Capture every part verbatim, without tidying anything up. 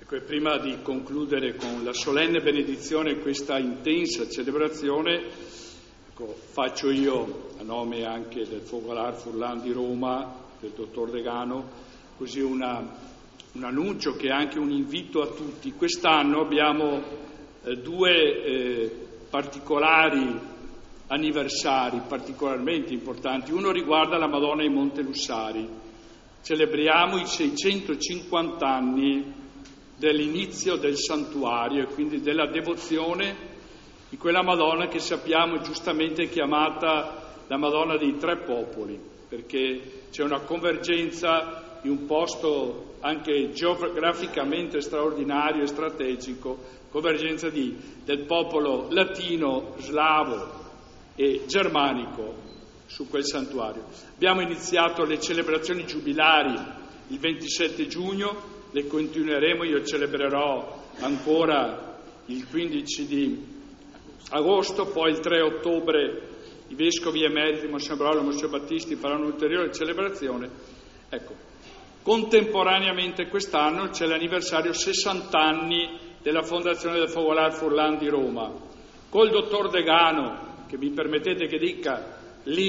Ecco, e prima di concludere con la solenne benedizione questa intensa celebrazione, ecco, faccio io, a nome anche del Focolare Furlan di Roma, del dottor Degano, così una, un annuncio che è anche un invito a tutti. Quest'anno abbiamo eh, due eh, particolari anniversari particolarmente importanti. Uno riguarda la Madonna ai Montelussari. Celebriamo i seicentocinquanta anni dell'inizio del santuario e quindi della devozione di quella Madonna che sappiamo giustamente chiamata la Madonna dei Tre Popoli, perché c'è una convergenza in un posto anche geograficamente straordinario e strategico, convergenza di, del popolo latino, slavo e germanico su quel santuario. Abbiamo iniziato le celebrazioni giubilari il ventisette giugno, le continueremo, io celebrerò ancora il quindici di agosto, poi il tre ottobre i vescovi emeriti, Monsignor Braulio e Monsignor Battisti, faranno un'ulteriore celebrazione. Ecco, contemporaneamente quest'anno c'è l'anniversario sessanta anni della fondazione del Focolare Furlan di Roma, col dottor Degano, che mi permettete che dica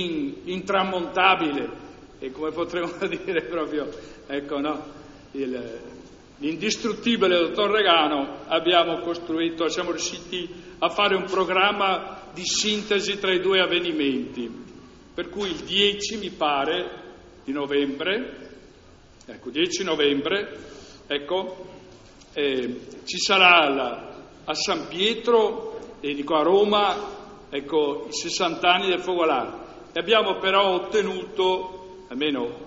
l'intramontabile, e come potremmo dire proprio, ecco no, il, l'indistruttibile dottor Degano, abbiamo costruito, siamo riusciti a fare un programma di sintesi tra i due avvenimenti, per cui il dieci, mi pare, di novembre, ecco, dieci novembre, ecco, eh, ci sarà la, a San Pietro, e dico a Roma, ecco, i sessanta anni del Focolare. E abbiamo però ottenuto, almeno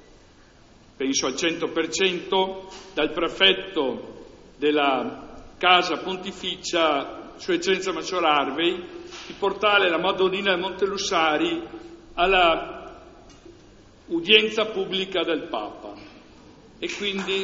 penso al cento per cento, dal prefetto della Casa Pontificia, Sua Eccellenza Maggior Harvey, di portare la Madonnina del Montelussari alla udienza pubblica del Papa. E quindi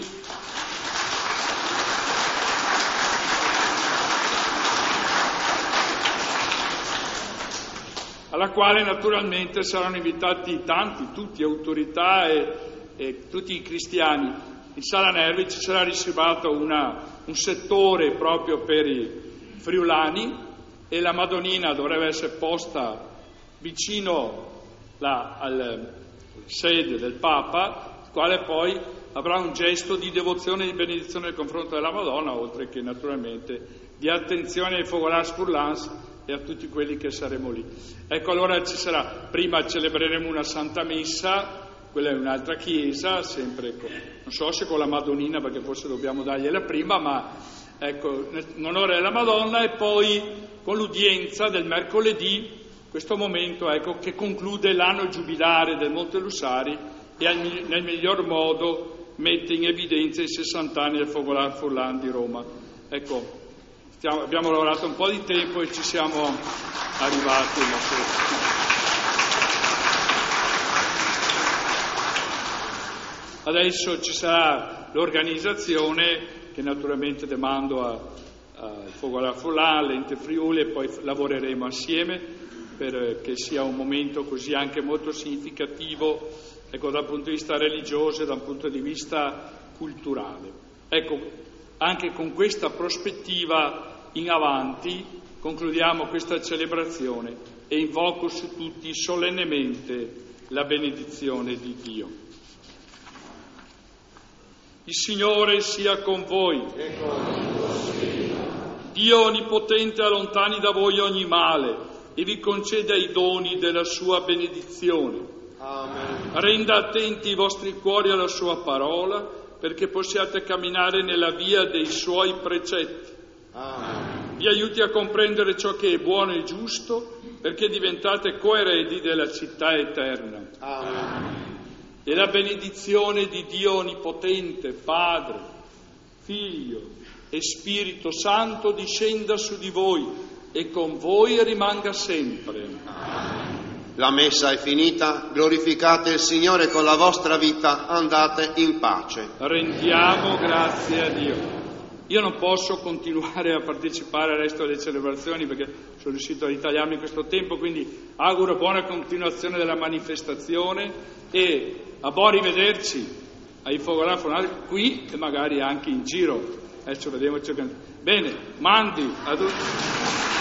alla quale naturalmente saranno invitati tanti, tutti, autorità e, e tutti i cristiani. In Sala Nervi ci sarà riservato una, un settore proprio per i friulani e la Madonnina dovrebbe essere posta vicino la, al sede del Papa, il quale poi avrà un gesto di devozione e di benedizione nei confronti della Madonna, oltre che naturalmente di attenzione ai Focolari Furlans e a tutti quelli che saremo lì. Ecco, allora ci sarà, prima celebreremo una Santa Messa, quella è un'altra chiesa, sempre con, non so se con la Madonnina, perché forse dobbiamo dargliela prima, ma ecco, in onore della Madonna, e poi con l'udienza del mercoledì, questo momento, ecco, che conclude l'anno giubilare del Montelussari e al, nel miglior modo mette in evidenza i sessanta anni del Focolare Furlan di Roma. Ecco, stiamo, abbiamo lavorato un po' di tempo e ci siamo arrivati. Adesso ci sarà l'organizzazione, che naturalmente demando al Focolare Furlan, all'Ente Friuli, e poi lavoreremo assieme perché sia un momento così anche molto significativo, ecco, dal punto di vista religioso e dal punto di vista culturale. Ecco, anche con questa prospettiva in avanti concludiamo questa celebrazione e invoco su tutti solennemente la benedizione di Dio. Il Signore sia con voi. E con il tuo spirito. Dio Onnipotente allontani da voi ogni male e vi conceda i doni della sua benedizione. Amen. Renda attenti i vostri cuori alla sua parola, perché possiate camminare nella via dei suoi precetti. Amen. Vi aiuti a comprendere ciò che è buono e giusto, perché diventate coeredi della città eterna. Amen. E la benedizione di Dio Onnipotente, Padre, Figlio e Spirito Santo discenda su di voi e con voi e rimanga sempre. Amen. La messa è finita, glorificate il Signore con la vostra vita, andate in pace. Rendiamo grazie a Dio. Io non posso continuare a partecipare al resto delle celebrazioni perché sono riuscito a ritagliarmi questo tempo, quindi auguro buona continuazione della manifestazione e a buon rivederci ai Focolari Furlan qui e magari anche in giro Adesso vediamo ciò che... Bene, mandi ad un...